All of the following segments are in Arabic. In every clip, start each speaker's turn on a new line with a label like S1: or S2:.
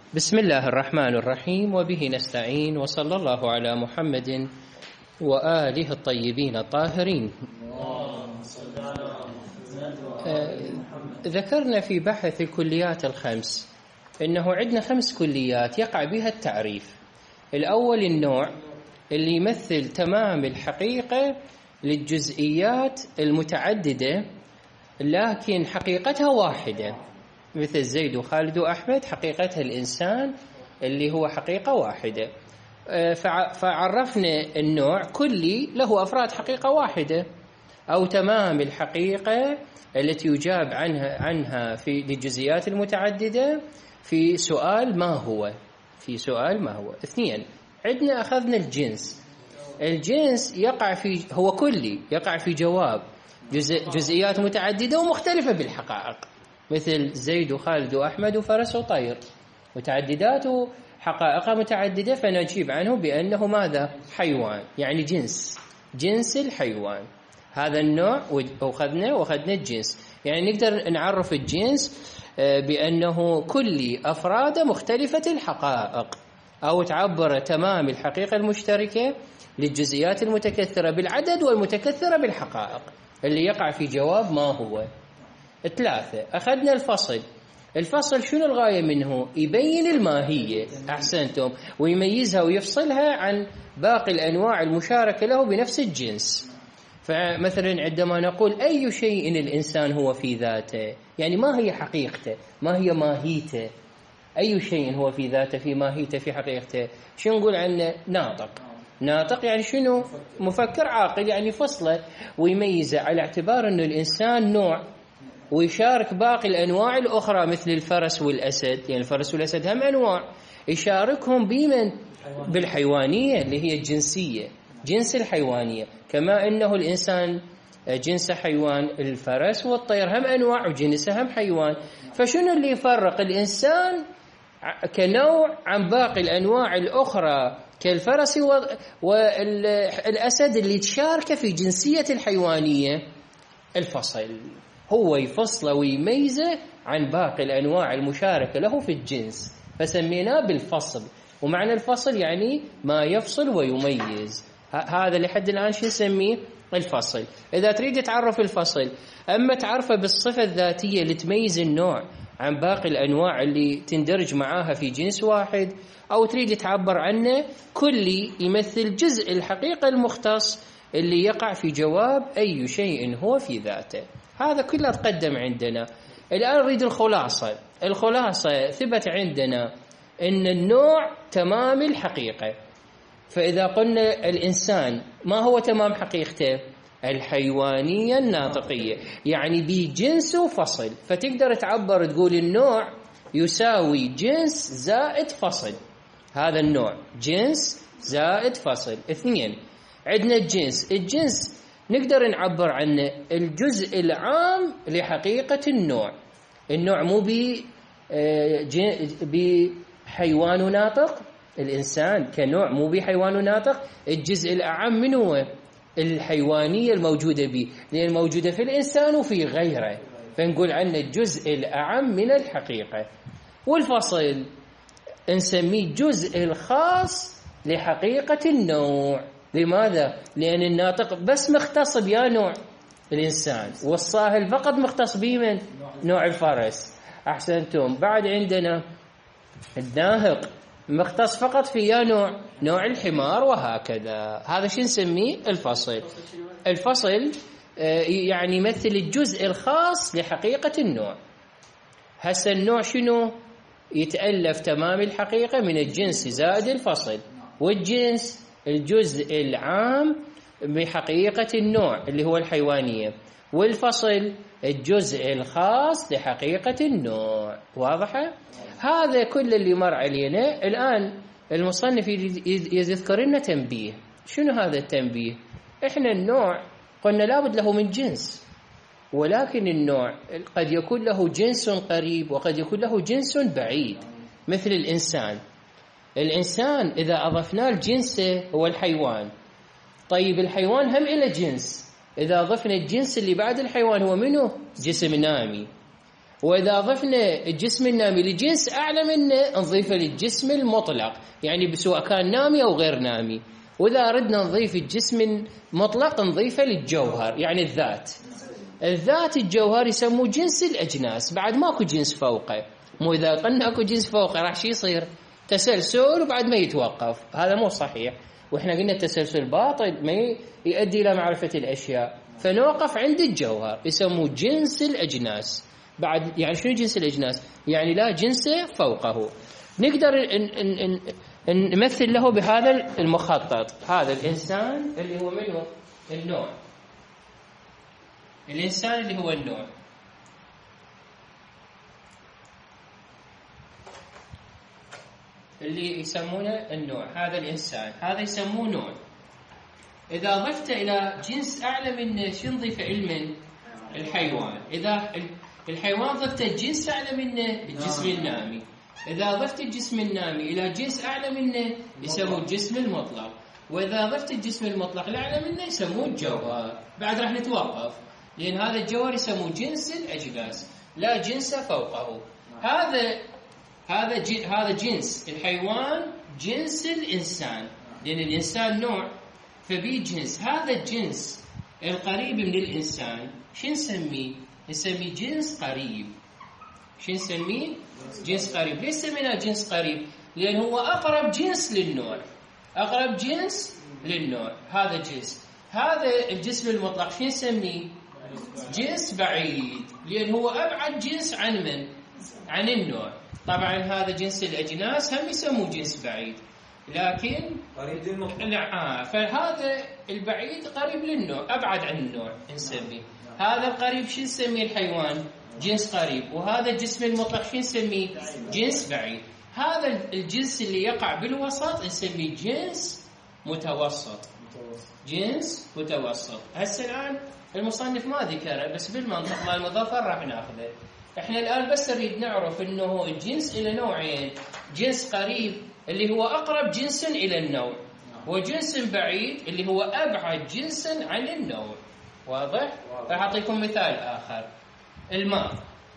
S1: بسم الله الرحمن الرحيم، وبه نستعين، وصلى الله على محمد وآله الطيبين الطاهرين. ذكرنا في بحث الكليات الخمس أنه عندنا 5 كليات يقع بها التعريف. الأول النوع اللي يمثل تمام الحقيقة للجزئيات المتعددة لكن حقيقتها واحدة، مثل زيد وخالد وأحمد حقيقتها الإنسان اللي هو حقيقة واحدة. فعرفنا النوع كلي له أفراد حقيقة واحدة، أو تمام الحقيقة التي يجاب عنها في للجزئيات المتعددة في سؤال ما هو. 2 عندنا أخذنا الجنس يقع في هو كلي، يقع في جواب جزئيات متعددة ومختلفة بالحقائق، مثل زيد وخالد وأحمد وفرس وطير، متعددات وحقائق متعددة، فنجيب عنه بأنه ماذا؟ حيوان، يعني جنس الحيوان. هذا النوع وأخذنا الجنس، يعني نقدر نعرف الجنس بأنه كل أفراد مختلفة الحقائق، أو تعبر تمام الحقيقة المشتركة للجزئيات المتكثرة بالعدد والمتكثرة بالحقائق اللي يقع في جواب ما هو. 3 أخذنا الفصل شنو الغاية منه؟ يبين الماهية، أحسنتم، ويميزها ويفصلها عن باقي الأنواع المشاركة له بنفس الجنس. فمثلا عندما نقول أي شيء الإنسان هو في ذاته، يعني ما هي حقيقته، ما هي ماهيته، أي شيء هو في ذاته، في ماهيته، في حقيقته. شو نقول عنه؟ ناطق يعني شنو؟ مفكر عاقل، يعني فصله ويميزه على اعتبار أنه الإنسان نوع ويشارك باقي الأنواع الأخرى مثل الفرس والأسد، يعني الفرس والأسد هم أنواع يشاركهم بمن؟ بالحيوانية اللي هي الجنسية، جنس الحيوانية، كما أنه الإنسان جنس حيوان، الفرس والطير هم أنواع وجنسه هم حيوان. فشنو اللي يفرق الإنسان كنوع عن باقي الأنواع الأخرى كالفرس والأسد اللي تشارك في جنسية الحيوانية؟ الفصل، هو يفصله ويميزه عن باقي الأنواع المشاركة له في الجنس، فسميناه بالفصل. ومعنى الفصل يعني ما يفصل ويميز. هذا لحد الآن شو نسميه؟ الفصل. إذا تريد تعرف الفصل، أما تعرفه بالصفة الذاتية اللي تميز النوع عن باقي الأنواع اللي تندرج معاها في جنس واحد، أو تريد تعبر عنه كلي يمثل جزء الحقيقة المختص اللي يقع في جواب أي شيء هو في ذاته. هذا كله تقدم عندنا. الآن نريد الخلاصة ثبت عندنا أن النوع تمام الحقيقة. فإذا قلنا الإنسان ما هو تمام حقيقته؟ الحيوانية الناطقية، يعني بجنس وفصل. فتقدر تعبر تقول النوع يساوي جنس زائد فصل. هذا النوع جنس زائد فصل. 2 عندنا الجنس نقدر نعبر عنه الجزء العام لحقيقة النوع مو بحيوان ناطق، الإنسان كنوع مو بحيوان ناطق، الجزء الأعم من هو؟ الحيوانية الموجودة به، لأن موجودة في الإنسان وفي غيره، فنقول عنه الجزء الأعم من الحقيقة. والفصل نسميه الجزء الخاص لحقيقة النوع. لماذا؟ لأن الناطق بس مختص بيا نوع الإنسان، والصاهل فقط مختص بمن؟ نوع الفرس. أحسنتم. بعد عندنا الناهق مختص فقط في نوع الحمار، وهكذا. هذا شو نسميه؟ الفصل يعني يمثل الجزء الخاص لحقيقة النوع. هسه النوع شنو؟ يتألف تمام الحقيقة من الجنس زائد الفصل، والجنس الجزء العام بحقيقة النوع اللي هو الحيوانية، والفصل الجزء الخاص لحقيقة النوع. واضحة؟ هذا كل اللي مر علينا. الآن المصنف يذكر لنا تنبيه. شنو هذا التنبيه؟ إحنا النوع قلنا لابد له من جنس، ولكن النوع قد يكون له جنس قريب وقد يكون له جنس بعيد، مثل الإنسان إذا أضفنا الجنس هو الحيوان. طيب الحيوان هم إلى جنس، إذا أضفنا الجنس اللي بعد الحيوان هو منه؟ جسم نامي. وإذا ضفنا الجسم النامي لجنس أعلى منه نضيفه للجسم المطلق، يعني سواء كان نامي أو غير نامي. وإذا أردنا نضيف الجسم المطلق نضيفه للجوهر، يعني الذات الجوهر يسموه جنس الأجناس، بعد ماكو جنس فوقه. مو إذا قلنا أكو جنس فوقه راح شي يصير تسلسل وبعد ما يتوقف، هذا مو صحيح. وإحنا قلنا التسلسل باطل، ما يؤدي إلى معرفة الأشياء، فنوقف عند الجوهر يسموه جنس الأجناس. بعد يعني شنو جنس الأجناس؟ يعني لا جنس فوقه. نقدر نمثل له بهذا المخطط. هذا الإنسان اللي هو منه النوع، الإنسان اللي هو النوع، اللي يسمونه النوع، هذا الإنسان هذا يسموه نوع. إذا ضفت إلى جنس أعلى منه شو نضيف؟ علما الحيوان. إذا الحيوان ضفت الجنس أعلى منه الجسم النامي. إذا ضفت الجسم النامي إلى جنس أعلى منه يسموه الجسم المطلق. وإذا ضفت الجسم المطلق لأعلى منه يسموه الجوهر. بعد راح نتوقف، لأن هذا الجوهر يسموه جنس الأجناس، لا جنس فوقه. هذا جنس الحيوان، جنس الإنسان، لأن الإنسان نوع فبيه جنس. هذا الجنس القريب من الإنسان شو نسميه؟ نسميه جنس قريب. شو نسميه؟ جنس قريب. ليش سميناه جنس قريب؟ لأن هو أقرب جنس للنوع، أقرب جنس للنوع. هذا جنس. هذا الجسم المطلق شو نسميه؟ جنس بعيد، لأن هو أبعد جنس عن من؟ عن النوع. طبعا هذا جنس الأجناس هم يسموه جنس بعيد، لكن قريب للنوع. فهذا البعيد قريب للنوع، أبعد عن النوع نسميه. هذا القريب شو نسميه؟ الحيوان، جنس قريب. وهذا الجسم المطلق شو نسميه؟ جنس بعيد. هذا الجنس اللي يقع بالوسط نسميه جنس متوسط. جنس متوسط. هسه الآن المصنف ما ذكره، بس بالمنطق مال المظفر راح ناخذه. احنا الآن بس نريد نعرف انه الجنس الى نوعين: جنس قريب اللي هو اقرب جنس الى النوع، وجنس بعيد اللي هو ابعد جنس عن النوع. واضح؟ راح اعطيكم مثال اخر. الماء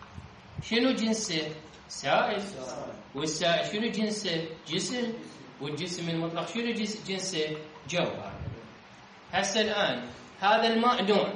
S1: شنو جنسه؟ سائل. والسائل شنو جنسه؟ جسم. والجسم المطلق شنو جنسه؟ جوهر. هسه الآن هذا الماء نوع،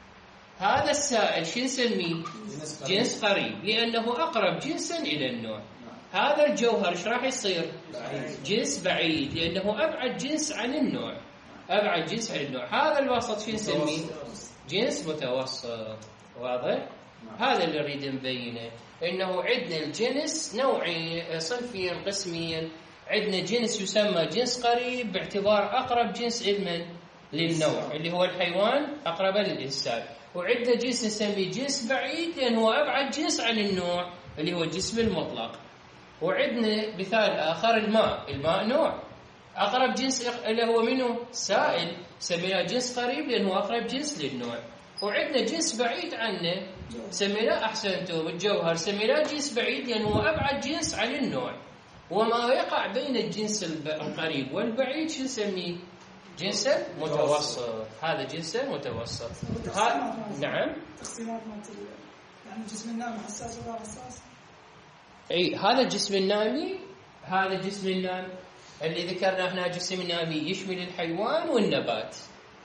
S1: هذا السائل شو نسميه؟ جنس قريب، لأنه أقرب جنسا إلى النوع. هذا الجوهر ايش راح يصير؟ جنس بعيد، لأنه أبعد جنس عن النوع، أبعد جنس عن النوع. هذا الوسط شو نسميه؟ جنس متوسط. واضح؟ هذا اللي نريد نبينه، إنه عندنا الجنس نوعين، صنفين قسمين. عندنا جنس يسمى جنس قريب باعتبار أقرب جنس للنوع اللي هو الحيوان، أقرب للإنسان. وعندنا جنس نسميه جنس بعيد لأنه هو أبعد جنس عن النوع اللي هو الجسم المطلق. وعندنا مثال آخر الماء نوع، أقرب جنس اللي هو منه سائل، سميناه جنس قريب لأنه أقرب جنس للنوع. وعندنا جنس بعيد عنه سميناه أحسنتم الجوهر، سميناه جنس بعيد لأنه هو أبعد جنس عن النوع. وما يقع بين الجنس القريب والبعيد شو نسميه؟ جنس متوسط. هذا جنس متوسط. نعم.
S2: تقسيمات يعني الجسم النامي حساس ولا حساس؟
S1: اي هذا الجسم النامي، هذا الجسم النامي اللي ذكرنا هنا جسم نامي يشمل الحيوان والنبات.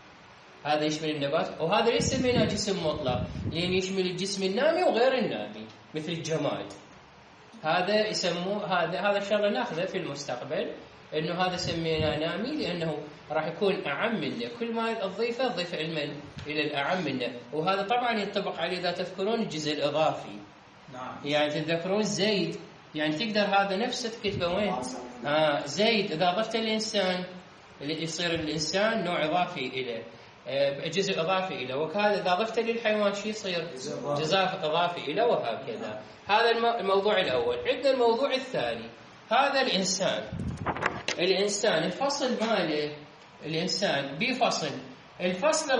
S1: هذا يشمل النبات. وهذا ليس سميناه جسم مطلق لأن يشمل الجسم النامي وغير النامي مثل الجماد. هذا يسموه هذا الشغله ناخذه في المستقبل، انه هذا سميناه نامي لانه راح يكون اعم منه. كل ما تضيف علما الى الاعم منه. وهذا طبعا ينطبق عليه اذا تذكرون الجزء الاضافي. نعم. يعني تذكرون زيد، يعني تقدر هذا نفسه تكتبه وين؟ زيد اذا ضفت الانسان اللي يصير الانسان نوع اضافي اليه، جزء اضافي اليه. وكذا اذا ضفت للحيوان شيء يصير جزء اضافي اليه، وهكذا. هذا الموضوع الاول. عندنا الموضوع الثاني، هذا الإنسان الفصل ماله. الإنسان بفصل، الفصل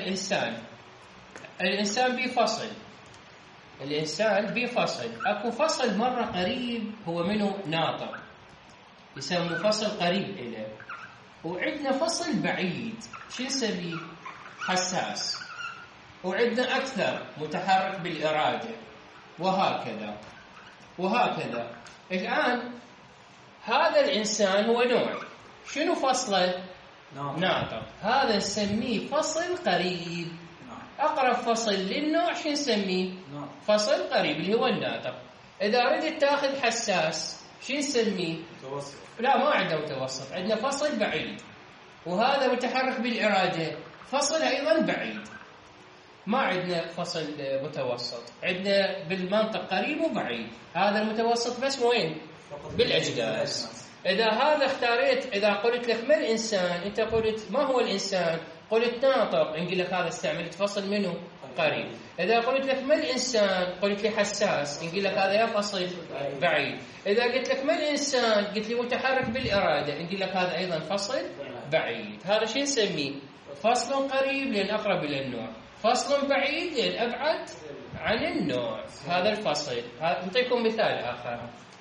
S1: الإنسان بفصل، الإنسان بفصل. أكو فصل مرة قريب هو منه ناطق يسمى فصل قريب إليه. وعندنا فصل بعيد شو نسميه؟ حساس. وعندنا أكثر متحرك بالإرادة وهكذا وهكذا. الآن هذا الإنسان هو نوع، شنو فصله؟ ناطق. هذا نسميه فصل قريب. أقرب فصل للنوع شو نسميه؟ فصل قريب اللي هو الناطق. إذا أردت تأخذ حساس شو نسميه؟
S3: متوسط.
S1: لا، ما عندنا متوسط، عندنا فصل بعيد، وهذا متحرك بالإرادة، فصل أيضا بعيد. ما عندنا فصل متوسط، عندنا بالمنطق قريب وبعيد. هذا المتوسط بس وين؟ بالأجداس. إذا هذا اختاريت، إذا قلت لك ما الإنسان، أنت قلت ما هو الإنسان؟ قلت ناطق، نقول لك هذا استعملت فصل منه قريب. إذا قلت لك ما الإنسان، قلت لي حساس، نقول لك هذا يا فصل بعيد. إذا قلت لك ما الإنسان، قلت لي متحرك بالإرادة، نقول لك هذا أيضا فصل بعيد. هذا شيء نسميه فصل قريب لأن أقرب إلى النوع، فصل بعيد لأن أبعد عن النوع. هذا الفصل. نعطيكم مثال آخر.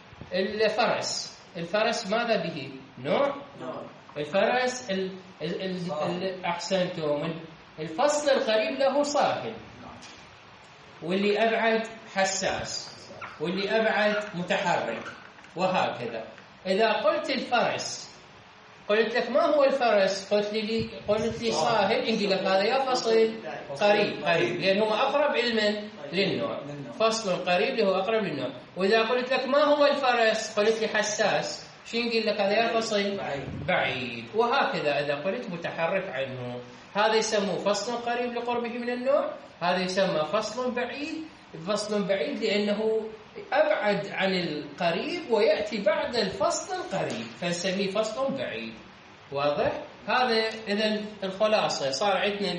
S1: الفرس ماذا به؟ نوع. الفرس أحسنتم. الفصل القريب له صاحب، واللي أبعد حساس، واللي أبعد متحرك، وهكذا. إذا قلت الفرس، قلت لك ما هو الفرس؟ قلت لي صاحب، نقول لك هذا يا فصل قريب لأن هو أقرب علما للنوع. فصل قريب اللي هو أقرب للنوع. وإذا قلت لك ما هو الفرس، قلت لي حساس، شو نقول لك؟ هذا يا فصل بعيد. وهكذا إذا قلت متحرك عنه، هذا يسموه فصل قريب لقربه من النوع، هذا يسمى فصل بعيد. فصل بعيد لأنه أبعد عن القريب ويأتي بعد الفصل القريب، فنسميه فصل بعيد. واضح؟ هذا إذن الخلاصة. صار عندنا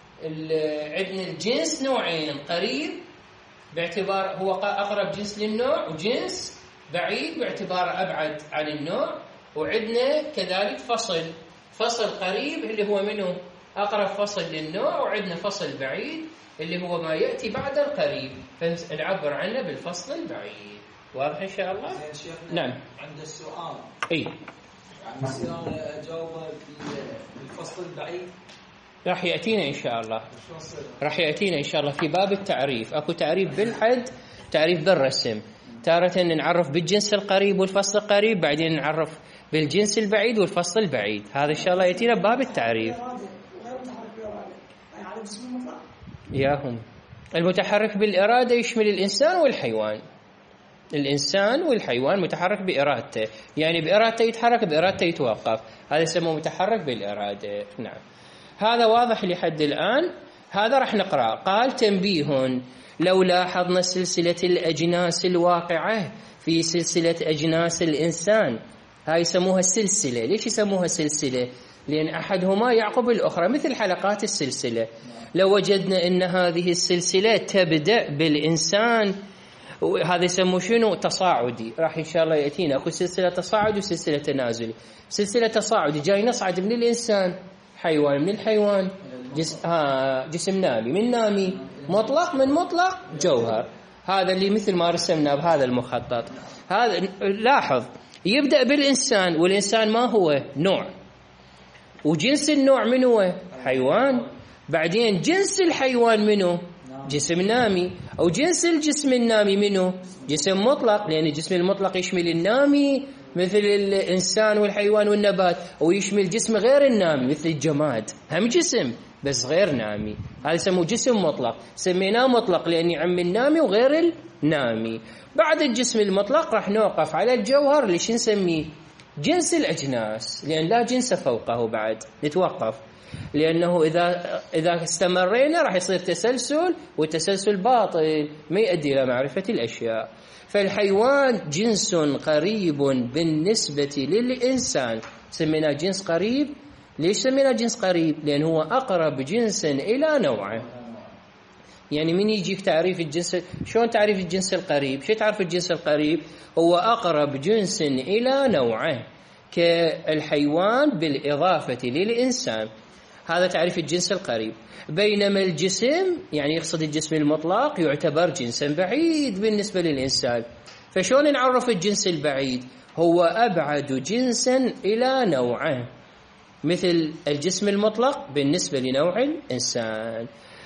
S1: الجنس نوعين، قريب باعتبار هو أقرب جنس للنوع، وجنس بعيد باعتبار أبعد عن النوع. وعندنا كذلك فصل قريب اللي هو منه أقرب فصل للنوع، وعندنا فصل بعيد اللي هو ما يأتي بعد القريب، فنعبر عنه بالفصل البعيد. واضح إن شاء الله؟ نعم.
S3: عند السؤال
S1: يعني
S3: يصير أجاوبه بالفصل البعيد.
S1: راح يأتينا إن شاء الله في باب التعريف. أكو تعريف بالحد، تعريف بالرسم. تارة نعرف بالجنس القريب والفصل القريب، بعدين نعرف بالجنس البعيد والفصل البعيد. هذا إن شاء الله يأتينا باب التعريف. ياهم المتحرك بالإرادة يشمل الإنسان والحيوان. الإنسان والحيوان متحرك بإرادته، يعني بإرادته يتحرك، بإرادته يتوقف. هذا يسمى متحرك بالإرادة. نعم، هذا واضح لحد الآن. هذا راح نقرأ. قال: تنبيه: لو لاحظنا سلسلة الأجناس الواقعة في سلسلة أجناس الإنسان، هاي يسموها السلسلة. ليش يسموها سلسلة؟ لأن أحدهما يعقب الأخرى، مثل حلقات السلسلة. لو وجدنا أن هذه السلسلة تبدأ بالإنسان، هذا يسموه شنو؟ تصاعدي. راح إن شاء الله يأتينا أكو سلسلة تصاعدي وسلسلة تنازلي. سلسلة تصاعدي جاي نصعد من الإنسان، حيوان من الحيوان، جسم نامي من نامي، مطلق من مطلق، جوهر. هذا اللي مثل ما رسمنا بهذا المخطط. هذا لاحظ يبدأ بالإنسان، والإنسان ما هو؟ نوع، وجنس النوع منه هو؟ حيوان. بعدين جنس الحيوان منه؟ جسم نامي. أو جنس الجسم النامي منه؟ جسم مطلق، لأن الجسم المطلق يشمل النامي مثل الإنسان والحيوان والنبات، ويشمل جسم غير النامي مثل الجماد، هم جسم بس غير نامي. هذا يسموه جسم مطلق، سميناه مطلق لأن يعم النامي وغير النامي. بعد الجسم المطلق راح نوقف على الجوهر اللي شو نسميه؟ جنس الأجناس، لأن لا جنس فوقه. بعد نتوقف، لأنه إذا استمرينا راح يصير تسلسل، والتسلسل باطل ما يؤدي إلى معرفة الأشياء. فالحيوان جنس قريب بالنسبة للإنسان، سمينا جنس قريب. ليش سمينا جنس قريب؟ لأن هو أقرب جنس إلى نوعه. يعني من يجيك تعريف الجنس، شلون تعريف الجنس القريب؟ شو تعرف الجنس القريب؟ هو أقرب جنس إلى نوعه، كالحيوان بالإضافة للإنسان. هذا تعريف الجنس القريب. بينما الجسم، يعني يقصد الجسم المطلق، يعتبر جنسا بعيد بالنسبة للإنسان. فشون نعرف الجنس البعيد؟ هو أبعد جنسا إلى نوعه، مثل الجسم المطلق بالنسبة لنوع الإنسان.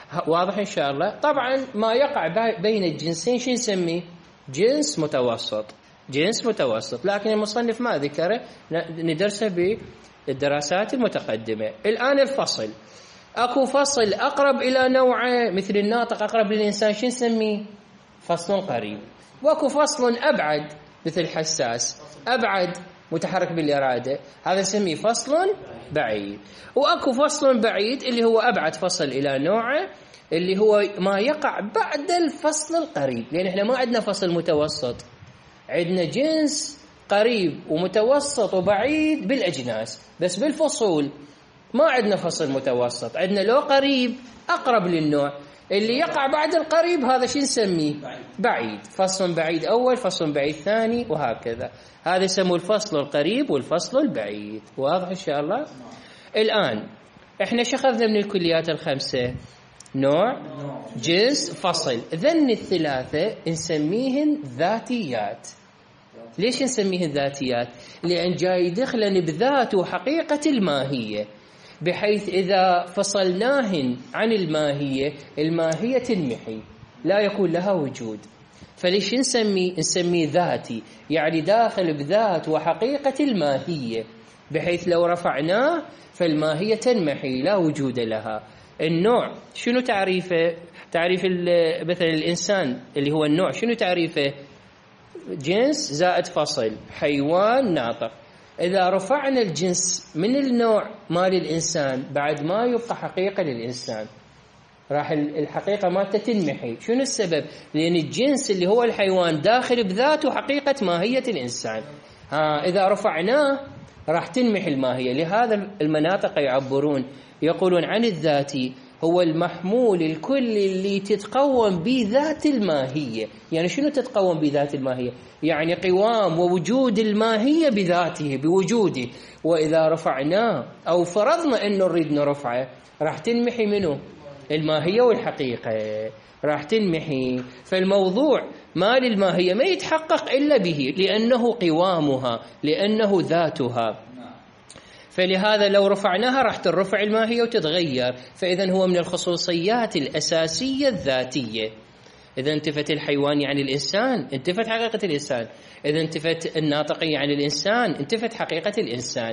S1: واضح إن شاء الله. طبعا ما يقع بين الجنسين شو نسميه؟ جنس متوسط، جنس متوسط، لكن المصنف ما ذكره، ندرسه بالدراسات المتقدمة. الآن الفصل، أكو فصل أقرب إلى نوعه مثل الناطق أقرب للإنسان شو نسميه؟ فصل قريب. واكو فصل أبعد مثل الحساس، أبعد متحرك بالإرادة، هذا نسميه فصل بعيد. وأكو فصل بعيد اللي هو أبعد فصل إلى نوعه، اللي هو ما يقع بعد الفصل القريب، لأن إحنا ما عندنا فصل متوسط، عندنا جنس قريب ومتوسط وبعيد بالأجناس، بس بالفصول ما عندنا فصل متوسط، عندنا لو قريب أقرب للنوع، اللي يقع بعد القريب هذا شو نسميه؟ بعيد. فصل بعيد أول، فصل بعيد ثاني، وهكذا. هذا يسموه الفصل القريب والفصل البعيد. واضح إن شاء الله؟ الآن إحنا شخذنا من الكليات الخمسة؟ نوع، جنس، فصل. ذن الثلاثة نسميهن ذاتيات. ليش نسميهن ذاتيات؟ لأن جاي يدخلن بذات وحقيقة الماهية، بحيث إذا فصلناهن عن الماهية، الماهية تنمحي، لا يكون لها وجود. فليش نسميه ذاتي؟ يعني داخل بذات وحقيقة الماهية، بحيث لو رفعناه فالماهية تنمحي، لا وجود لها. النوع شنو تعريفه؟ تعريف مثلا الإنسان اللي هو النوع شنو تعريفه؟ جنس زائد فصل، حيوان، ناطق. إذا رفعنا الجنس من النوع مال الإنسان بعد ما يبقى حقيقة للإنسان، راح الحقيقة ما تنمحي. شنو السبب؟ لأن الجنس اللي هو الحيوان داخل بذاته حقيقة ماهية الإنسان، إذا رفعناه راح تنمحي الماهية. لهذا المناطق يعبرون، يقولون عن الذاتي هو المحمول الكلي اللي تتقوم بذات الماهية. يعني شنو تتقوم بذات الماهية؟ يعني قوام ووجود الماهية بذاته، بوجوده. وإذا رفعناه أو فرضنا أنه نريد نرفعه، راح تنمحي منه الماهية والحقيقة، راح تنمحي. فالموضوع مال الماهية ما يتحقق إلا به، لأنه قوامها، لأنه ذاتها. فلهذا لو رفعناها راح ترفع الماهية وتتغير. فإذا هو من الخصوصيات الأساسية الذاتية. إذا انتفت الحيوانية عن الإنسان، انتفت حقيقة الإنسان. إذا انتفت الناطقية عن الإنسان، انتفت حقيقة الإنسان.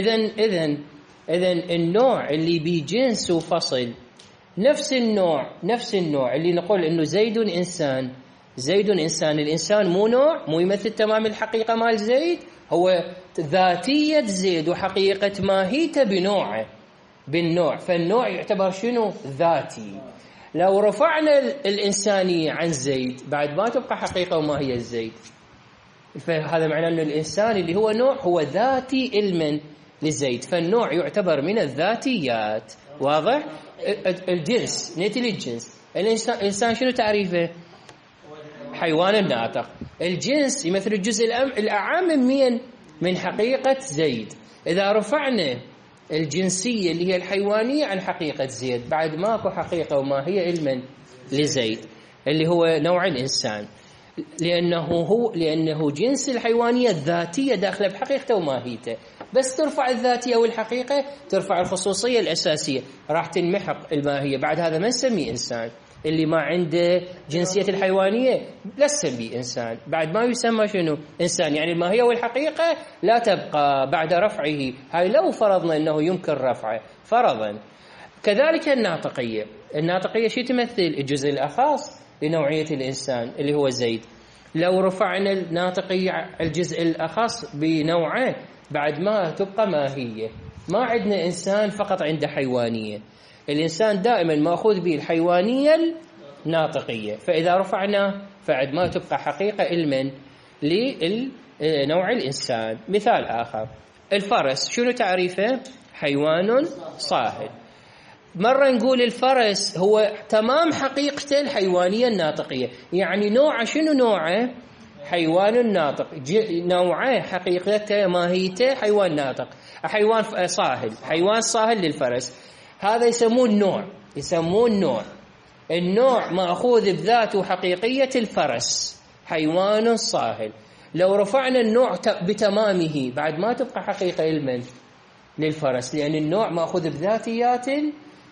S1: إذا النوع اللي بجنس وفصل نفس النوع اللي نقول إنه زيد إنسان، زيد إنسان. الإنسان مو نوع، مو يمثل تمام الحقيقة مال زيد، هو ذاتية زيد وحقيقة ماهيته بنوعه، بالنوع. فالنوع يعتبر شنو؟ ذاتي. لو رفعنا الإنسانية عن زيد بعد ما تبقى حقيقة وماهية الزيد، فهذا معناه أن الإنسان اللي هو نوع هو ذاتي علما لزيد، فالنوع يعتبر من الذاتيات. واضح؟ الجنس، نأتي للجنس. الإنسان شنو تعريفه؟ حيوان ناطق. الجنس يمثل الجزء الأعم من حقيقة زيد. إذا رفعنا الجنسية اللي هي الحيوانية عن حقيقة زيد، بعد ماكو حقيقة وما هي علما لزيد اللي هو نوع الإنسان، لأنه جنس الحيوانية الذاتية داخله بحقيقته وماهيته. بس ترفع الذاتية والحقيقة، ترفع الخصوصية الأساسية، راح تنمحق الماهية. بعد هذا ما نسميه إنسان. اللي ما عنده جنسية الحيوانية لا نسميه إنسان، بعد ما يسمى شنو؟ إنسان. يعني الماهية والحقيقة لا تبقى بعد رفعه، هاي لو فرضنا أنه يمكن رفعه فرضا. كذلك الناطقية شو تمثل؟ الجزء الأخص لنوعية الإنسان اللي هو زيد. لو رفعنا الناطقية الجزء الأخص بنوعه، بعد ما تبقى ماهية. ما عندنا إنسان فقط عنده حيوانية، الإنسان دائما مأخوذ به الحيوانية الناطقية. فإذا رفعنا فعد ما تبقى حقيقة علما لنوع الإنسان. مثال آخر، الفرس شنو تعريفه؟ حيوان صاهل. مرة نقول الفرس هو تمام حقيقته الحيوانية الناطقية، يعني نوعه شنو نوعه؟ حيوان ناطق. نوعه حقيقته ماهيته حيوان ناطق، حيوان صاهل، حيوان صاهل للفرس. هذا يسمون نوع. النوع مأخوذ بذاته حقيقية الفرس، حيوان صاهل. لو رفعنا النوع بتمامه بعد ما تبقى حقيقة علما للفرس، لأن النوع مأخوذ بذاتيات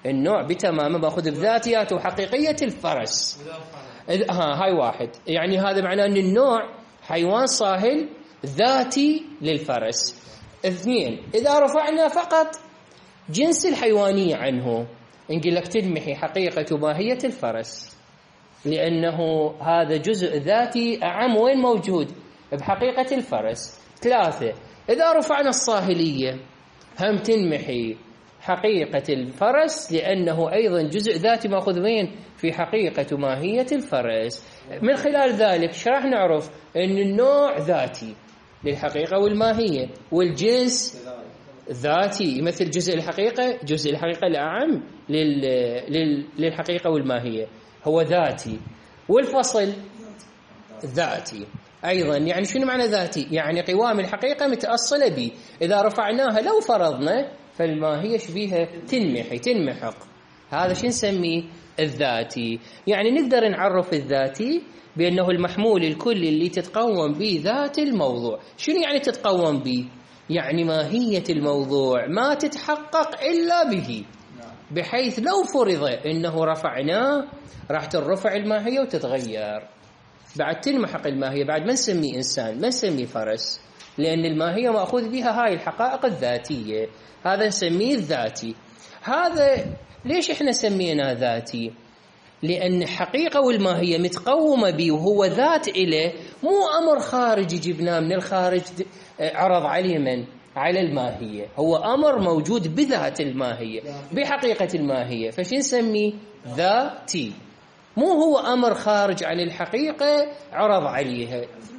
S1: النوع بتمامه مأخوذ بذاتياته وحقيقية الفرس. هاي واحد، يعني هذا معناه أن النوع حيوان صاهل ذاتي للفرس. اثنين، إذا رفعنا فقط جنس الحيوانية عنه نقول لك تنمحي حقيقة ماهية الفرس، لأنه هذا جزء ذاتي أعم وين موجود بحقيقة الفرس. ثلاثة، إذا رفعنا الصاهلية هم تنمحي حقيقة الفرس، لأنه أيضا جزء ذاتي مأخوذ وين في حقيقة ماهية الفرس. من خلال ذلك شرح نعرف أن النوع ذاتي للحقيقة والماهية، والجنس ذاتي مثل جزء الحقيقة الأعم للحقيقة والماهية هو ذاتي، والفصل ذاتي أيضا. يعني شنو معنى ذاتي؟ يعني قوام الحقيقة متأصلة به، إذا رفعناها لو فرضنا فالماهية شبيها تنمحق. هذا شو نسميه؟ الذاتي. يعني نقدر نعرف الذاتي بأنه المحمول الكلي اللي تتقوم به ذات الموضوع. شنو يعني تتقوم به؟ يعني ماهية الموضوع ما تتحقق إلا به، بحيث لو فرض إنه رفعناه راح ترفع الماهية وتتغير، بعد تنمحق الماهية، بعد ما نسميه إنسان، ما نسميه فرس، لأن الماهية مأخوذ بها هاي الحقائق الذاتية. هذا نسميه الذاتي. هذا ليش إحنا سمينا ذاتي؟ لأن الحقيقة والماهية متقومة به وهو ذات إله، مو أمر خارجي جبناه من الخارج عرض عليه من على الماهية، هو أمر موجود بذات الماهية بحقيقة الماهية، فش نسميه؟ ذاتي. مو هو أمر خارج عن الحقيقة عرض عليها.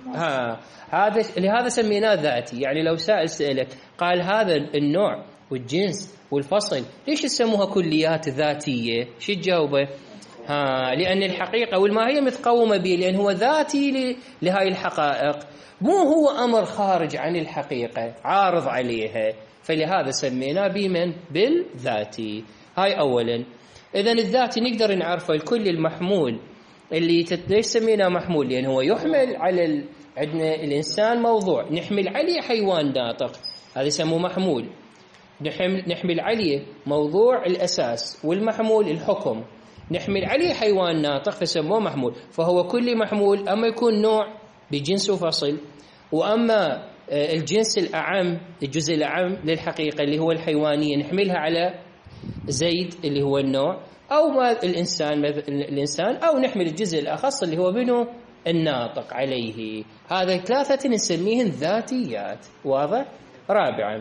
S1: لهذا سميناه ذاتي. يعني لو سائل سألك قال هذا النوع والجنس والفصل ليش يسموها كليات ذاتية؟ شو تجاوبه؟ لأن الحقيقة والماهية متقومة به، لأن هو ذاتي لهاي الحقائق، مو هو أمر خارج عن الحقيقة عارض عليها، فلهذا سميناه بمن؟ بالذاتي. هاي أولا. إذن الذاتي نقدر نعرفه الكل المحمول اللي ليش سميناه محمول؟ لأن هو يحمل على عندنا الإنسان موضوع نحمل عليه حيوان ناطق، هذا يسموه محمول. نحمل عليه موضوع الأساس، والمحمول الحكم، نحمل عليه حيوان ناطق فسموه محمول. فهو كل محمول، أما يكون نوع بجنس وفصل، وأما الجنس الأعم الجزء الأعم للحقيقة اللي هو الحيوانية نحملها على زيد اللي هو النوع، أو ما الإنسان، أو نحمل الجزء الأخص اللي هو منه الناطق عليه. هذا ثلاثة نسميهن ذاتيات. واضح؟ رابعا،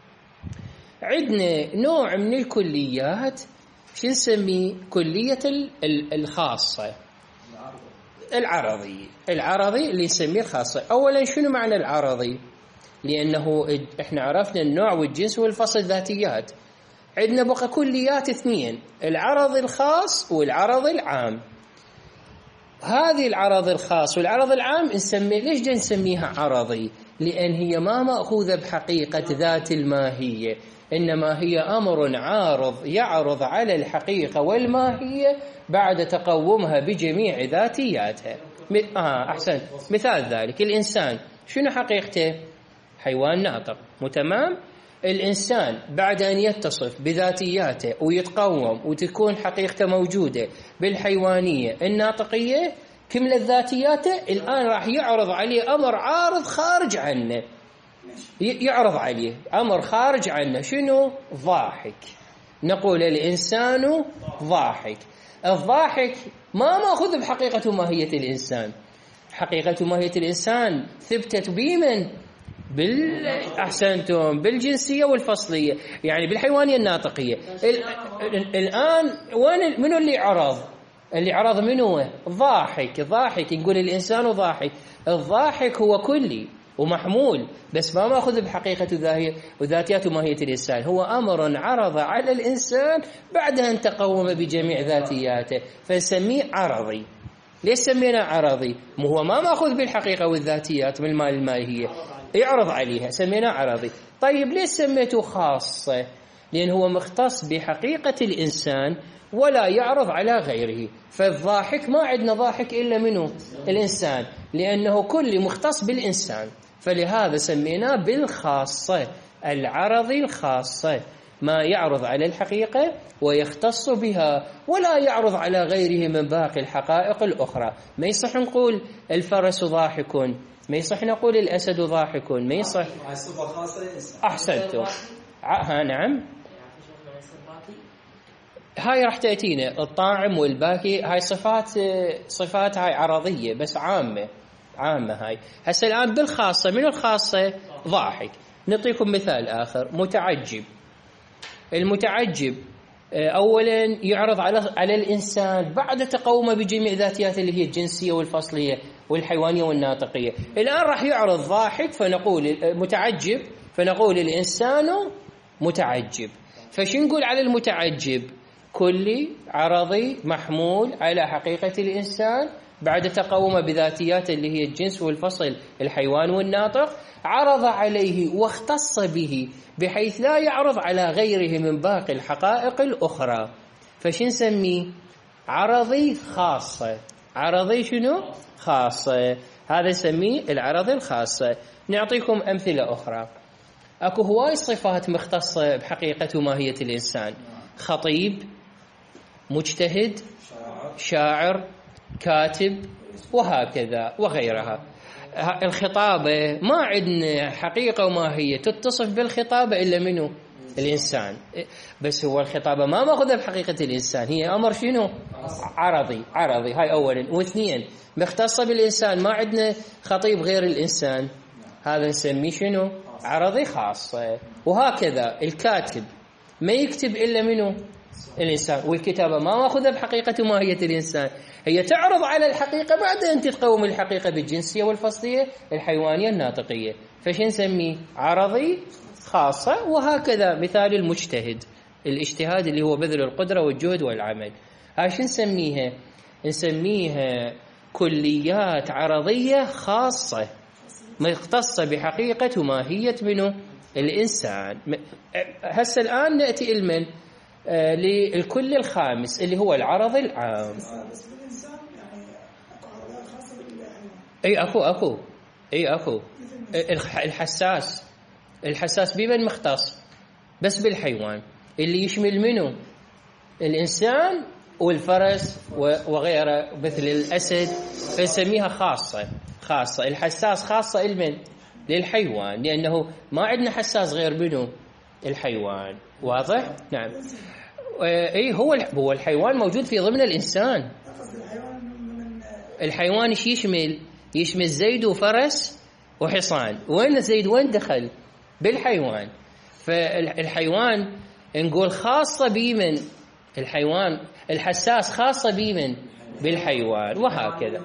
S1: عندنا نوع من الكليات شو نسميه؟ كلية الخاصة، العرضي اللي نسميه الخاصة. أولا شنو معنى العرضي؟ لأنه إحنا عرفنا النوع والجنس والفصل ذاتيات، عندنا بقى كليات اثنين، العرض الخاص والعرض العام. هذه العرض الخاص والعرض العام ليش نسميها عرضي؟ لأن هي ما مأخوذة بحقيقة ذات الماهية، إنما هي أمر عارض يعرض على الحقيقة والماهية بعد تقومها بجميع ذاتياتها. أحسن. مثال ذلك الإنسان شنو حقيقته؟ حيوان ناطق، تمام؟ الإنسان بعد أن يتصف بذاتياته ويتقوم وتكون حقيقته موجودة بالحيوانية الناطقية كملت ذاتياته، الآن راح يعرض عليه أمر عارض خارج عنه، يعرض عليه أمر خارج عنه. شنو؟ ضاحك. نقول الإنسان ضاحك. الضاحك ما مأخذ بحقيقة ماهية الإنسان، حقيقة ماهية الإنسان ثبتت بمن؟ أحسنتم، بالجنسية والفصلية، يعني بالحيوانية الناطقية. الآن وين منو اللي عرض؟ اللي عرض منو؟ ضاحك. نقول الإنسان ضاحك. الضاحك هو كلي ومحمول، بس ما مأخذ بحقيقة وذاتيات وماهية الإنسان، هو أمر عرض على الإنسان بعد أن تقوم بجميع ذاتياته، فنسميه عرضي. ليش سمينا عرضي؟ هو ما مأخذ بالحقيقة والذاتيات من الماهية، يعرض عليها، سمينا عرضي. طيب ليش سميته خاصة؟ لأن هو مختص بحقيقة الإنسان ولا يعرض على غيره. فالضاحك ما عندنا ضاحك إلا منه الإنسان، لأنه كل مختص بالإنسان، فلهذا سميناه بالخاصة، العرضي الخاصة. ما يعرض على الحقيقة ويختص بها، ولا يعرض على غيره من باقي الحقائق الأخرى. ما يصح نقول الفرس ضاحك، ما يصح نقول الأسد ضاحك، ما يصح. أحسنتم. نعم، هاي راح تأتينا الطاعم والباكي، هاي صفات هاي عرضية بس عامة هاي. هسه الآن بالخاصة، من الخاصة ضاحك. نعطيكم مثال آخر، متعجب. المتعجب أولا يعرض على الإنسان بعد تقومه بجميع ذاتيات اللي هي الجنسية والفصلية والحيوانية والناطقية. الآن راح يعرض ضاحك فنقول متعجب، فنقول الإنسان متعجب. فش نقول على المتعجب؟ كلي عرضي محمول على حقيقة الإنسان بعد تقومه بذاتيات اللي هي الجنس والفصل الحيوان والناطق، عرض عليه واختص به بحيث لا يعرض على غيره من باقي الحقائق الأخرى. فش نسميه؟ عرضي خاصة. عرضي شنو؟ خاصة. هذا نسميه العرض الخاصة. نعطيكم أمثلة أخرى. أكو هواي صفات مختصة بحقيقة وماهية الإنسان: خطيب، مجتهد، شاعر، كاتب، وهكذا وغيرها. الخطابة ما عندنا حقيقة وماهية تتصف بالخطابة إلا منه الإنسان، بس هو الخطابة ما ماخذها بحقيقة الإنسان، هي أمر شنو؟ عرضي. هاي أولا. واثنين، مختصة بالإنسان، ما عندنا خطيب غير الإنسان، هذا نسميه شنو؟ عرضي خاصة. وهكذا الكاتب ما يكتب إلا منه الإنسان، والكتابة ما ماخذها بحقيقة وماهية الإنسان، هي تعرض على الحقيقة بعد أن تتقوم الحقيقة بالجنسية والفصلية الحيوانية الناطقية. فش نسميه؟ عرضي خاصة. وهكذا مثال المجتهد، الاجتهاد اللي هو بذل القدرة والجهد والعمل. هاش نسميها؟ نسميها كليات عرضية خاصة مختصة بحقيقة وماهية منه الإنسان. هسه الآن نأتي المن للكل الخامس اللي هو العرض العام. اكو الحساس بمن مختص؟ بس بالحيوان، اللي يشمل منه الإنسان والفرس وغيره مثل الأسد، فنسميها خاصة. الحساس خاصة المن؟ للحيوان، لأنه ما عندنا حساس غير منه الحيوان. واضح؟ نعم. هو الحيوان موجود في ضمن الإنسان. الحيوان ايش يشمل؟ يشمل زيد وفرس وحصان. وين زيد؟ وين دخل؟ بالحيوان. فالحيوان نقول خاصة بمن؟ الحيوان. الحساس خاصة بمن؟ بالحيوان. وهكذا.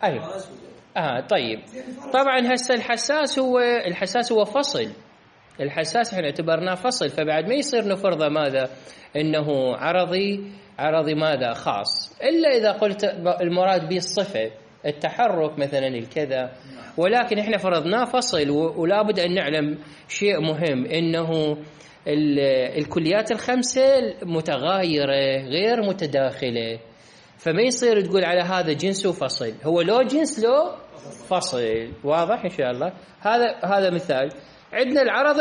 S1: طيب. طبعا هسه الحساس هو فصل. الحساس احنا اعتبرناه فصل، فبعد ما يصير نفرضه ماذا؟ انه عرضي ماذا؟ خاص، الا اذا قلت المراد به الصفه، التحرك مثلا الكذا. ولكن احنا فرضناه فصل. ولا بد ان نعلم شيء مهم، انه الكليات الخمسه متغايره غير متداخله، فما يصير تقول على هذا جنس وفصل، هو لو جنس لو فصل. واضح ان شاء الله؟ هذا مثال. عندنا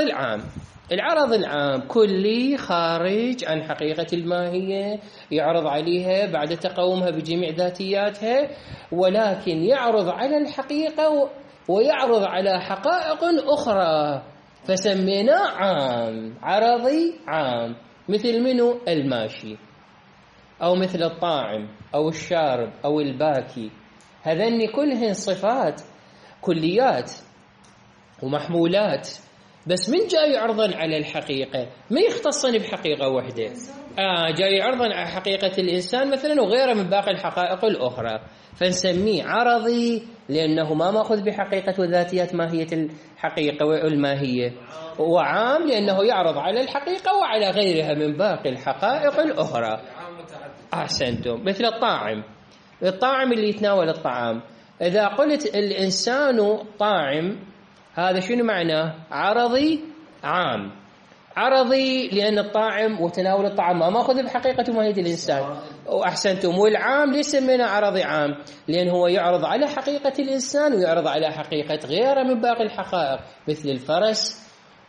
S1: العرض العام كلي خارج عن حقيقة الماهية، يعرض عليها بعد تقومها بجميع ذاتياتها، ولكن يعرض على الحقيقة ويعرض على حقائق أخرى، فسميناه عام، عرضي عام. مثل منه؟ الماشي، أو مثل الطاعم، أو الشارب، أو الباكي. هذني كلهن صفات كليات ومحمولات، بس من جاي يعرضن على الحقيقة ما يختصن بحقيقة واحدة. جاي يعرضن على حقيقة الإنسان مثلا وغيره من باقي الحقائق الأخرى، فنسميه عرضي لأنه ما مأخذ بحقيقة وذاتيات ماهية الحقيقة والماهية. وعام لأنه يعرض على الحقيقة وعلى غيرها من باقي الحقائق الأخرى. أحسنتم. مثل الطاعم اللي يتناول الطعام. إذا قلت الإنسان طاعم، هذا شنو معناه؟ عرضي عام. عرضي لأن الطاعم وتناول الطعام ما مأخذ بحقيقة ماهية الإنسان. وأحسنتم. والعام ليس سمينا عرضي عام لأن هو يعرض على حقيقة الإنسان ويعرض على حقيقة غيره من باقي الحقائق، مثل الفرس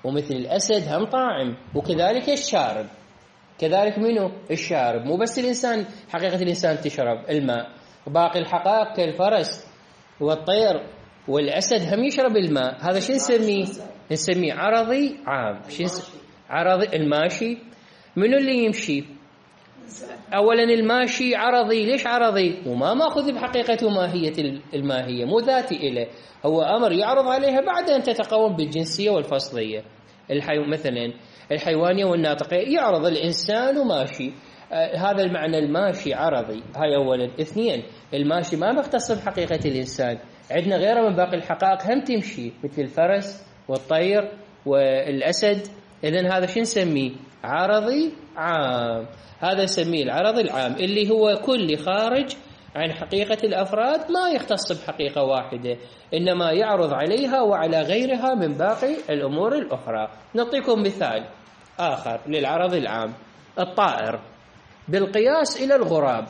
S1: ومثل الأسد هم طاعم، وكذلك الشارب، كذلك منه الشارب. مو بس الإنسان، حقيقة الإنسان تشرب الماء، باقي الحقائق كالفرس والطير والأسد هم يشرب الماء. هذا شو نسميه عرضي عام. عرضي الماشي، منو اللي يمشي؟ أولا الماشي عرضي. ليش عرضي؟ وما ماخذ بحقيقته ماهية الماهية، مو ذاتي إله، هو أمر يعرض عليها بعد أن تتقوم بالجنسية والفصلية. مثلا الحيوانية والناطقية يعرض الإنسان وماشي، هذا المعنى الماشي عرضي. هاي أولا. اثنين، الماشي ما مختص بحقيقة الإنسان، عندنا غيره من باقي الحقائق هم تمشي مثل الفرس والطير والأسد. إذن هذا شو نسميه؟ عرضي عام. هذا نسميه العرض العام، اللي هو كل خارج عن حقيقة الأفراد، ما يختص بحقيقة واحدة، إنما يعرض عليها وعلى غيرها من باقي الأمور الأخرى. نعطيكم مثال آخر للعرض العام. الطائر بالقياس إلى الغراب،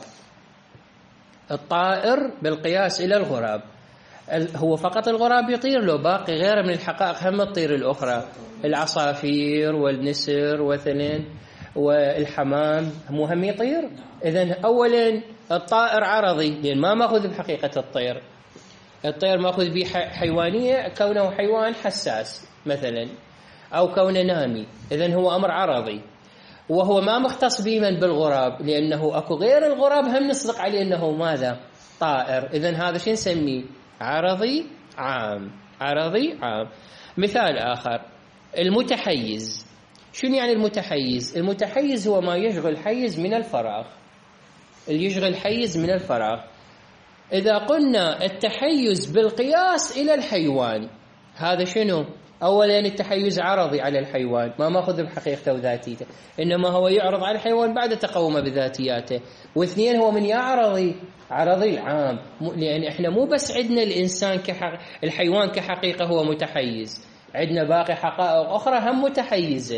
S1: الطائر بالقياس إلى الغراب، هو فقط الغراب يطير، لو باقي غيره من الحقائق هم تطير الأخرى، العصافير والنسر مثلا والحمام هم يطير. إذن أولا الطائر عرضي، لأن ما ماخذ بحقيقة الطير، الطير ماخذ به حيوانية، كونه حيوان حساس مثلا، أو كونه نامي، إذن هو أمر عرضي، وهو ما مختص بمن بالغراب، لأنه أكو غير الغراب هم نصدق عليه أنه ماذا؟ طائر. إذن هذا شو نسميه؟ عرضي عام. عرضي عام. مثال آخر المتحيز. شنو يعني المتحيز؟ المتحيز هو ما يشغل حيز من الفراغ، اللي يشغل حيز من الفراغ. إذا قلنا التحيز بالقياس إلى الحيوان، هذا شنو؟ أولا التحيز عرضي على الحيوان، ما ماخذ بحقيقته وذاتيته، إنما هو يعرض على الحيوان بعد تقومه بذاتياته. واثنين هو من عرضي العام، لأن إحنا مو بس عندنا الإنسان الحيوان كحقيقة هو متحيز، عندنا باقي حقائق أخرى هم متحيزة.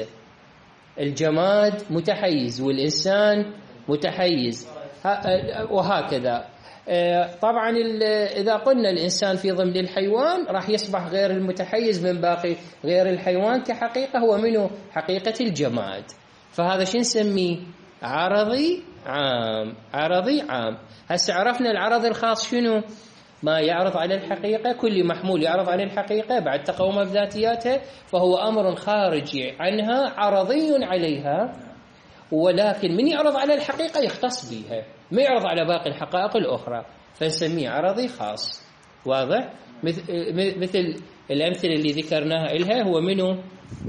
S1: الجماد متحيز والإنسان متحيز، وهكذا. طبعا إذا قلنا الإنسان في ضمن الحيوان راح يصبح غير المتحيز من باقي غير الحيوان كحقيقة هو منه حقيقة الجماد. فهذا شو نسميه؟ عرضي عام. عرضي عام. هسه عرفنا العرض الخاص شنو؟ ما يعرض على الحقيقة، كل محمول يعرض على الحقيقة بعد تقومه بذاتياته، فهو أمر خارجي عنها عرضي عليها، ولكن من يعرض على الحقيقة يختص بها، ما يعرض على باقي الحقائق الأخرى، فنسميه عرضي خاص. واضح؟ مثل الأمثلة اللي ذكرناها إلها، هو منه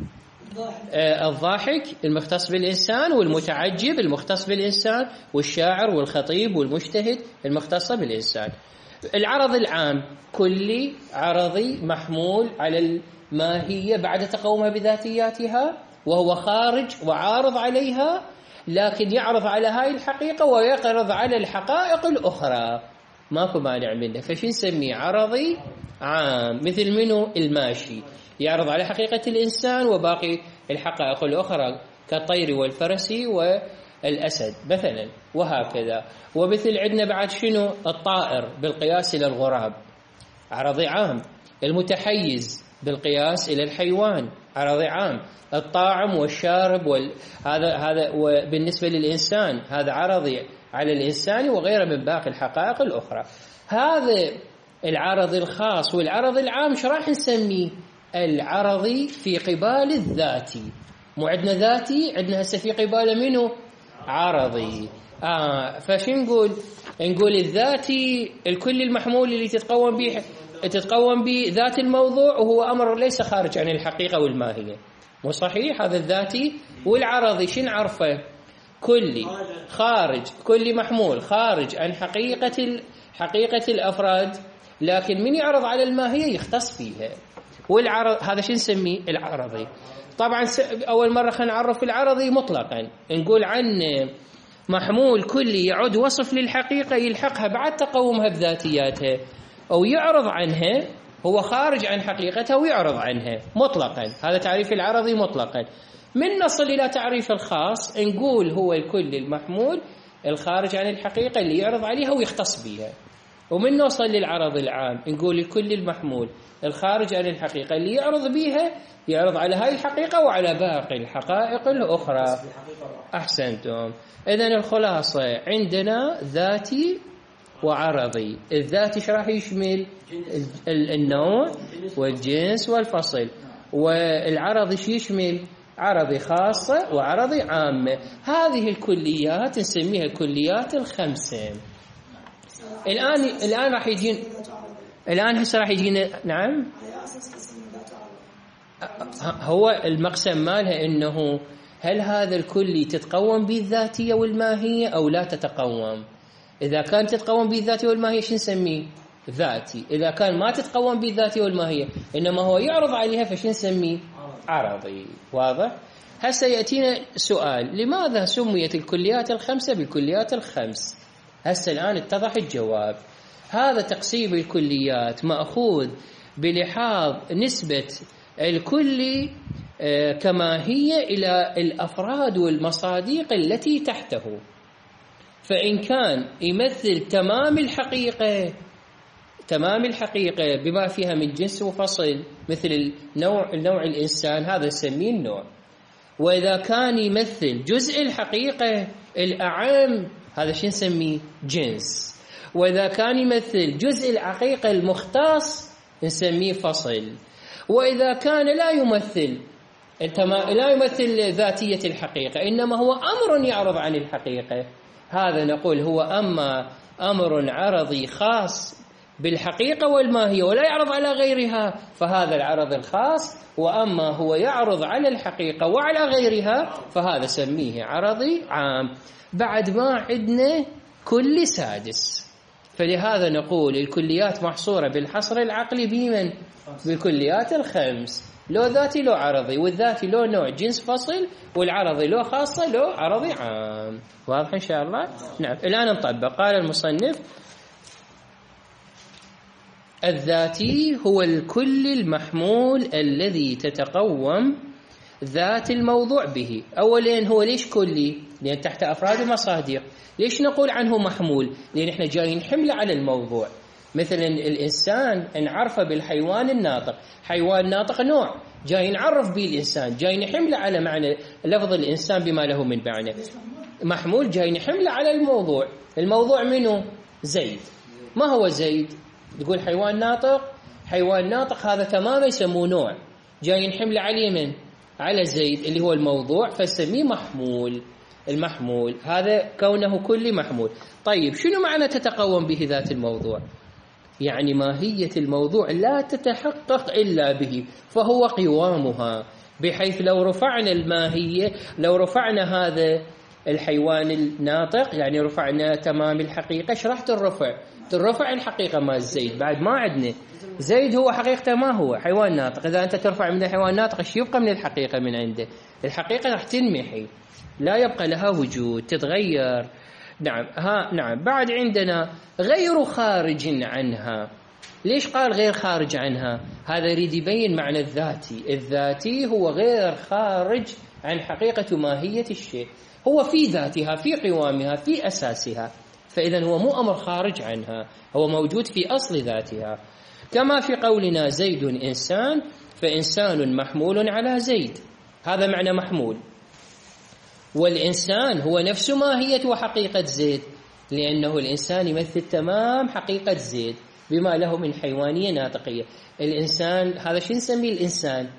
S1: الضاحك المختص بالإنسان، والمتعجب المختص بالإنسان، والشاعر والخطيب والمجتهد المختص بالإنسان. العرض العام كلي عرضي محمول على الماهية بعد تقومها بذاتياتها، وهو خارج وعارض عليها، لكن يعرض على هاي الحقيقة ويعرض على الحقائق الأخرى، ماكو مانع منه. فشي نسميه عرضي عام. مثل منه الماشي يعرض على حقيقة الإنسان وباقي الحقائق الأخرى كالطير والفرس والأسد مثلا، وهكذا. ومثل عندنا بعد شنو؟ الطائر بالقياس إلى الغراب عرضي عام. المتحيز بالقياس إلى الحيوان عرضي عام. الطاعم والشارب هذا وبالنسبة للإنسان هذا عرضي على الإنسان وغيره من باقي الحقائق الأخرى. هذا العرض الخاص. والعرض العام شو راح نسميه؟ العرضي في قبال الذاتي. مو عندنا ذاتي، عندنا هسه في قباله منه عرضي. فشو نقول الذاتي الكل المحمول اللي تتقوم به ذات الموضوع، وهو أمر ليس خارج عن الحقيقة والماهية، مو صحيح؟ هذا الذاتي. والعرضي شو نعرفه؟ كلي خارج، كلي محمول خارج عن حقيقة الأفراد، لكن من يعرض على الماهية يختص فيها. والعرض هذا شو نسميه؟ العرضي. طبعا أول مرة خلينا نعرف العرضي مطلقا، نقول عنه محمول كلي يعد وصف للحقيقة يلحقها بعد تقومها بذاتياتها، أو يعرض عنها، هو خارج عن حقيقتها ويعرض عنها مطلقا. هذا تعريف العرضي مطلقا. من نصل إلى تعريف الخاص نقول هو الكل المحمول الخارج عن الحقيقة اللي يعرض عليها ويختص بها. ومن نوصل للعرض العام نقول الكل المحمول الخارج عن الحقيقة اللي يعرض بيها يعرض على هاي الحقيقة وعلى باقي الحقائق الأخرى. أحسنتم. إذن الخلاصة عندنا ذاتي وعرضي. الذاتي ايش راح يشمل؟ النوع والجنس والفصل. والعرضي ايش يشمل؟ عرضي خاصة وعرضي عامة. هذه الكليات نسميها الكليات الخمسة. الآن راح يجينا هسه راح يجينا. نعم، هو المقسم مالها انه هل هذا الكلي تتقوم به الذاتية والماهية او لا تتقوم؟ اذا كان تتقوم به الذاتية والماهية شو نسميه؟ ذاتي. اذا كان ما تتقوم به الذاتية والماهية انما هو يعرض عليها فشو نسميه؟ عرضي. واضح؟ هسه يأتينا سؤال، لماذا سميت الكليات الخمسة بالكليات الخمس؟ هسه الآن اتضح الجواب. هذا تقسيم الكليات مأخوذ بلحاظ نسبة الكلي كما هي إلى الأفراد والمصادق التي تحته. فإن كان يمثل تمام الحقيقة بما فيها من جنس وفصل مثل النوع الإنسان، هذا نسميه النوع. وإذا كان يمثل جزء الحقيقة الأعم، هذا شو نسميه؟ جنس. وإذا كان يمثل جزء الحقيقة المختص نسميه فصل. وإذا كان لا يمثل ذاتية الحقيقة إنما هو أمر يعرض عن الحقيقة، هذا نقول هو أما أمر عرضي خاص بالحقيقة والماهية ولا يعرض على غيرها فهذا العرض الخاص، وأما هو يعرض على الحقيقة وعلى غيرها فهذا سميه عرضي عام. بعد ما عندنا كل سادس، فلهذا نقول الكليات محصورة بالحصر العقلي بمن؟ بالكليات الخمس، لو ذاتي لو عرضي، والذاتي لو نوع جنس فصل، والعرضي لو خاصة لو عرضي عام. واضح إن شاء الله؟ نعم. الآن نطبق. قال المصنف: الذاتي هو الكل المحمول الذي تتقوم ذات الموضوع به. أولا هو ليش كلي؟ لأن تحت أفراد ومصادق. ليش نقول عنه محمول؟ لأن إحنا جايين حمله على الموضوع. مثلا الإنسان نعرفه بالحيوان الناطق، حيوان ناطق نوع جاي نعرف به الإنسان، جاي نحمله على معنى لفظ الإنسان بما له من معنى. محمول جاي نحمله على الموضوع. الموضوع منه؟ زيد. ما هو زيد؟ تقول حيوان ناطق هذا تماما يسموه نوع، جاي نحمله عليه من؟ على زيد اللي هو الموضوع، فسميه محمول. المحمول هذا كونه كل محمول. طيب شنو معنى تتقوم به ذات الموضوع؟ يعني ماهية الموضوع لا تتحقق إلا به، فهو قوامها، بحيث لو رفعنا الماهية، لو رفعنا هذا الحيوان الناطق يعني رفعنا تمام الحقيقة، ايش راح ترفع الحقيقة ما الزيد. بعد ما عندنا زيد هو حقيقته ما هو حيوان ناطق. إذا أنت ترفع من الحيوان الناطق ايش يبقى من الحقيقة من عنده؟ الحقيقة راح تنمحي، لا يبقى لها وجود، تتغير. نعم. بعد عندنا غير خارج عنها. ليش قال غير خارج عنها؟ هذا يريد يبين معنى الذاتي هو غير خارج عن حقيقة ماهية الشيء، هو في ذاتها، في قوامها، في أساسها، فإذا هو مو أمر خارج عنها، هو موجود في أصل ذاتها. كما في قولنا زيد إنسان، فإنسان محمول على زيد، هذا معنى محمول. والإنسان هو نفس ماهية وحقيقة زيد، لأنه الإنسان يمثل تمام حقيقة زيد بما له من حيوانية ناطقية. الإنسان هذا شو نسميه؟ الإنسان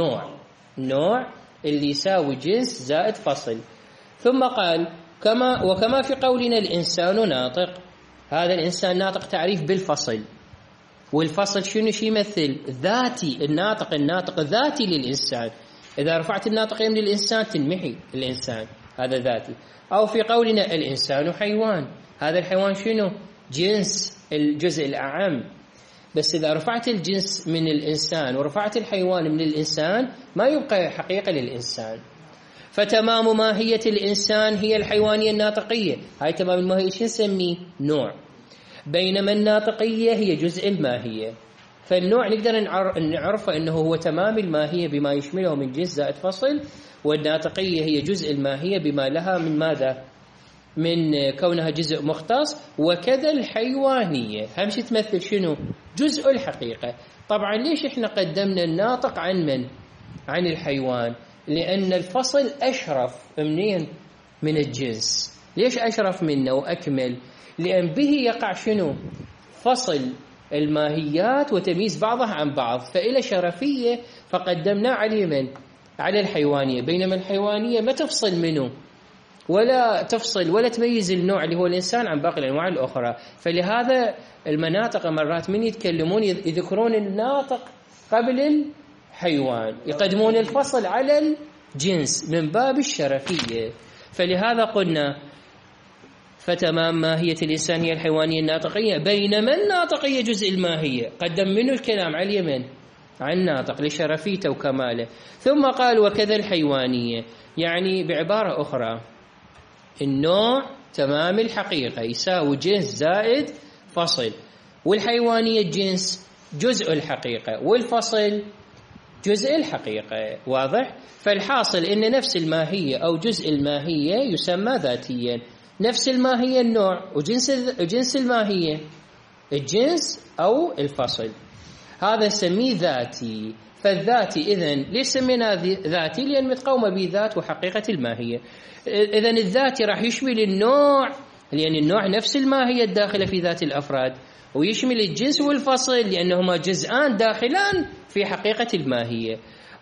S1: نوع اللي يساوي جنس زائد فصل. ثم قال وكما في قولنا الإنسان ناطق، هذا الإنسان ناطق تعريف بالفصل. والفصل شنو يمثل؟ ذاتي. الناطق ذاتي للإنسان، إذا رفعت الناطقين من الإنسان تنمحي الإنسان، هذا ذاتي. أو في قولنا الإنسان حيوان، هذا الحيوان شنو؟ جنس، الجزء الأعم. بس إذا رفعت الجنس من الإنسان ورفعت الحيوان من الإنسان ما يبقى حقيقة للإنسان. فتمام ماهية الإنسان هي الحيوانية الناطقية، هاي تمام الماهية شو نسميه؟ نوع. بينما الناطقية هي جزء الماهية. فالنوع نقدر نعرفه أنه هو تمام الماهية بما يشمله من جنس زائد فصل، والناطقية هي جزء الماهية بما لها من ماذا؟ من كونها جزء مختص. وكذا الحيوانية هم تمثل شنو؟ جزء الحقيقة. طبعا ليش احنا قدمنا الناطق عن من؟ عن الحيوان؟ لأن الفصل أشرف منين؟ من الجنس. ليش أشرف منه وأكمل؟ لأن به يقع شنو؟ فصل الماهيات وتمييز بعضها عن بعض، فإلى شرفية، فقدمنا على من؟ على الحيوانية. بينما الحيوانية ما تفصل منه ولا تفصل ولا تميز النوع اللي هو الإنسان عن باقي الأنواع الأخرى. فلهذا المناطق مرات من يتكلمون يذكرون الناطق قبل الحيوان، يقدمون الفصل على الجنس من باب الشرفية. فلهذا قلنا فتمام ماهية الإنسان هي الحيوانية الناطقية، بينما الناطقية جزء الماهية. قدم منه الكلام على اليمن عن الناطق لشرفيته وكماله. ثم قال وكذا الحيوانية، يعني بعبارة أخرى النوع تمام الحقيقة يساوي جنس زائد فصل، والحيوانية الجنس جزء الحقيقة والفصل جزء الحقيقة. واضح؟ فالحاصل إن نفس الماهية أو جزء الماهية يسمى ذاتيا. نفس الماهية النوع، وجنس الماهية الجنس أو الفصل، هذا نسميه ذاتي. فالذاتي إذن ليش سمينا ذاتي؟ لأن متقومة بذات وحقيقة الماهية. إذن الذاتي راح يشمل النوع، لأن النوع نفس الماهية الداخلة في ذات الأفراد، ويشمل الجنس والفصل لأنهما جزءان داخلان في حقيقة الماهية.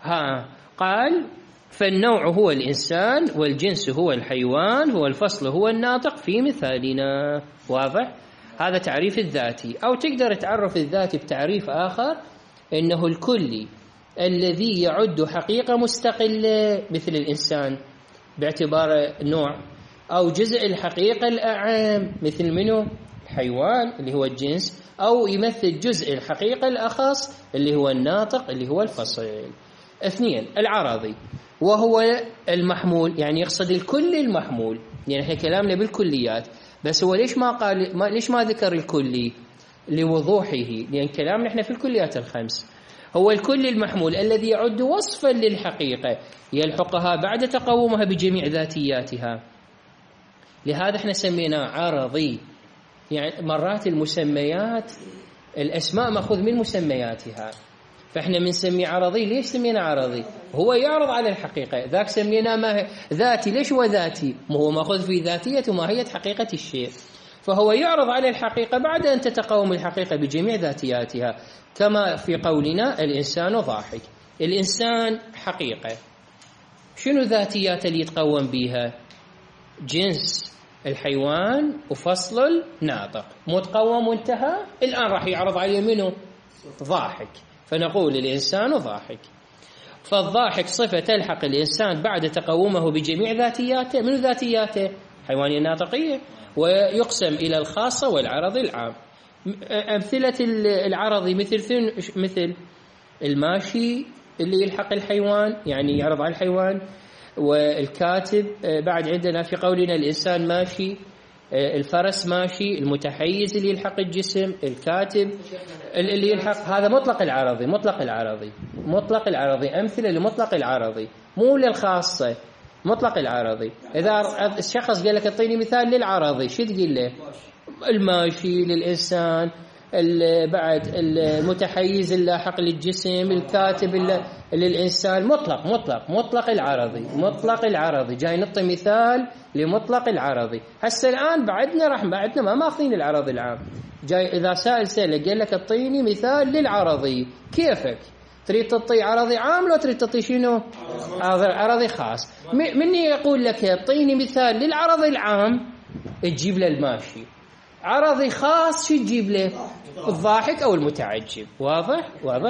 S1: قال فالنوع هو الإنسان، والجنس هو الحيوان، والفصل هو الناطق في مثالنا. واضح؟ هذا تعريف الذاتي. أو تقدر تعرف الذاتي بتعريف آخر، إنه الكلي الذي يعد حقيقة مستقلة مثل الإنسان باعتبار نوع، أو جزء الحقيقة الأعم مثل منه الحيوان اللي هو الجنس، أو يمثل جزء الحقيقة الأخص اللي هو الناطق اللي هو الفصل. اثنين، العرضي وهو المحمول، يعني يقصد الكل المحمول، يعني احنا كلامنا بالكليات، بس هو ليش ما ذكر الكلي؟ لوضوحه، لأن كلامنا احنا في الكليات الخمس. هو الكل المحمول الذي يعد وصفا للحقيقة يلحقها بعد تقومها بجميع ذاتياتها. لهذا احنا سميناه عرضي. يعني مرات المسميات الأسماء مأخوذ من مسمياتها، فإحنا بنسميه عرضي. ليش سمينا عرضي؟ هو يعرض على الحقيقة. ذاك سمينا ذاتي. ليش هو ذاتي؟ هو مأخوذ في ذاتية وماهية حقيقة الشيء، فهو يعرض على الحقيقة بعد أن تتقوم الحقيقة بجميع ذاتياتها. كما في قولنا الإنسان ضاحك. الإنسان حقيقة، شنو ذاتيات اللي يتقوم بها؟ جنس الحيوان وفصل الناطق، متقوم وانتهى. الآن راح يعرض عليه منه ضاحك، فنقول الإنسان ضاحك. فالضاحك صفة تلحق الإنسان بعد تقومه بجميع ذاتياته. من ذاتياته؟ حيوانية ناطقية. ويقسم إلى الخاصة والعرض العام. أمثلة العرضي مثل الماشي اللي يلحق الحيوان، يعني يعرض على الحيوان. والكاتب بعد عندنا في قولنا الإنسان ماشي، الفرس ماشي، المتحيز اللي يلحق الجسم، الكاتب اللي يلحق. هذا مطلق العرضي. مطلق العرضي أمثلة لمطلق العرضي، مو للخاصة. مطلق العرضي. إذا الشخص قال لك اعطيني مثال للعرضي، شو تقول له؟ الماشي للإنسان، بعد المتحيز اللاحق للجسم، الكاتب للإنسان. مطلق العرضي. جاي نعطي مثال لمطلق العرضي. هسه الآن بعدنا ما ماخذين العرض العام. جاي إذا سأل قال لك اعطيني مثال للعرضي، كيفك؟ تريد تعطي عرضي عام لو تريد تعطي شنو؟ عرضي خاص. مني يقول لك اعطيني مثال للعرض العام، تجيب له الماشي. عرضي خاص شو تجيب له؟ الضاحك أو المتعجب. واضح؟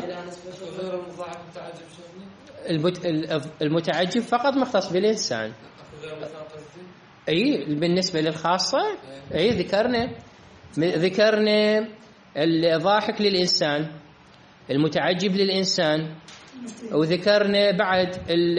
S1: المتعجب فقط مختص بالإنسان. أي بالنسبة للخاصة أي ذكرنا الضاحك للإنسان، المتعجب للإنسان، وذكرنا بعد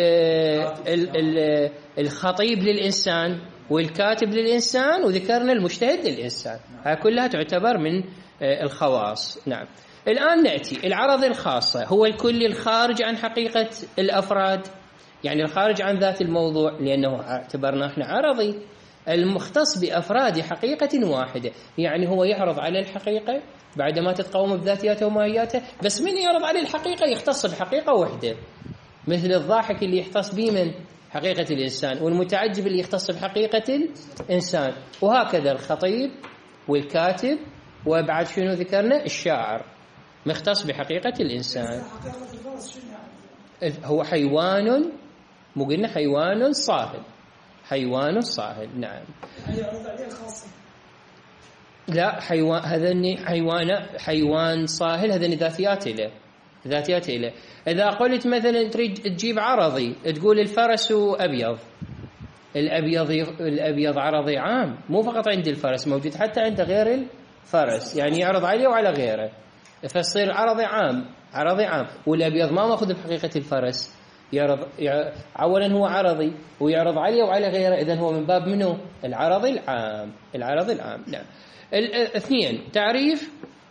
S1: الخطيب للإنسان والكاتب للإنسان، وذكرنا المجتهد للإنسان. هاي كلها تعتبر من الخواص. نعم. الآن نأتي العرض الخاصة، هو الكل الخارج عن حقيقة الأفراد، يعني الخارج عن ذات الموضوع، لأنه اعتبرنا احنا عرضي. المختص بأفراد حقيقة واحدة، يعني هو يعرض على الحقيقة بعدما تتقوم بذاتياته وماهياته، بس من يعرض على الحقيقة يختص بحقيقة واحدة، مثل الضاحك اللي يختص به من حقيقة الإنسان، والمتعجب اللي يختص بحقيقة الإنسان، وهكذا الخطيب والكاتب، وبعد شنو ذكرنا؟ الشاعر مختص بحقيقة الإنسان.
S2: حقيقة الفرس شنو يعني؟
S1: هو حيوان، مو قلنا حيوان صاهل، حيوان صاهل. نعم.
S2: يعني يعرض عليه الخاصة.
S1: لا، حيوان هذني حيوان صاهل، هذني ذاتيات له، ذاتيات له. إذا قلت مثلا تريد تجيب عرضي، تقول الفرس أبيض، الأبيض عرضي عام، مو فقط عند الفرس، موجود حتى عند غير الفرس، يعني يعرض عليه وعلى غيره، فيصير عرضي عام، عرضي عام. والأبيض ما مأخذ بحقيقة الفرس، أولا هو عرضي ويعرض عليه وعلى غيره، إذن هو من باب منه العرض العام، العرض العام. نعم. اثنين، تعريف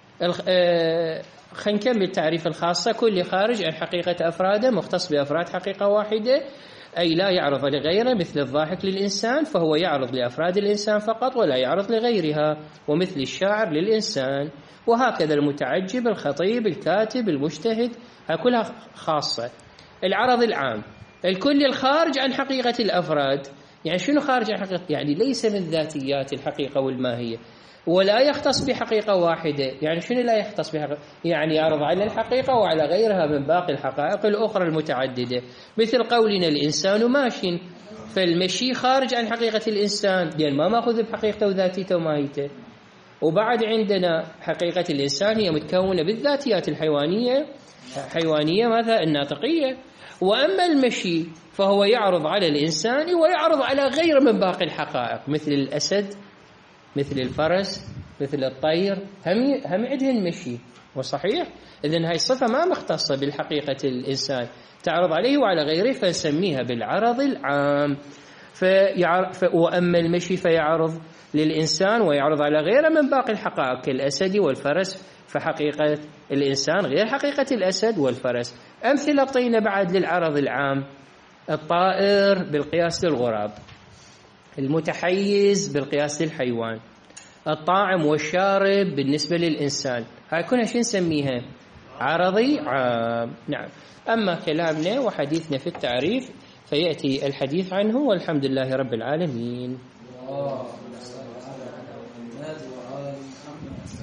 S1: خلينا نكمل التعريف الخاصة. كل خارج عن حقيقة أفراده مختص بأفراد حقيقة واحدة، أي لا يعرض لغيره، مثل الضاحك للإنسان فهو يعرض لأفراد الإنسان فقط ولا يعرض لغيرها، ومثل الشاعر للإنسان، وهكذا المتعجب، الخطيب، الكاتب، المجتهد، كلها خاصة. العرض العام الكل الخارج عن حقيقة الأفراد، يعني شنو خارج عن حقيقة؟ يعني ليس من ذاتيات الحقيقة والماهية، ولا يختص بحقيقة واحدة. يعني شنو لا يختص بحقيقة؟ يعني يعرض على الحقيقة وعلى غيرها من باقي الحقائق الأخرى المتعددة، مثل قولنا الإنسان ماشي، فالمشي خارج عن حقيقة الإنسان، لأن ما مأخذ بحقيقته وذاتيته وماهيته. وبعد عندنا حقيقة الإنسان هي متكونة بالذاتيات الحيوانية، ماذا؟ الناطقية. وأما المشي فهو يعرض على الإنسان ويعرض على غير من باقي الحقائق، مثل الأسد، مثل الفرس، مثل الطير، هم عندهن مشي، وصحيح. إذن هاي الصفة ما مختصة بالحقيقة الإنسان، تعرض عليه وعلى غيره، فنسميها بالعرض العام. وأما المشي فيعرض للإنسان ويعرض على غيره من باقي الحقائق كالأسد والفرس، فحقيقة الإنسان غير حقيقة الأسد والفرس. أمثلة أعطينا بعد للعرض العام: الطائر بالقياس للغراب، المتحيز بالقياس للحيوان، الطاعم والشارب بالنسبة للإنسان. هاي كلها شو نسميها؟ عرضي عام. نعم. أما كلامنا وحديثنا في التعريف فيأتي الحديث عنه، والحمد لله رب العالمين.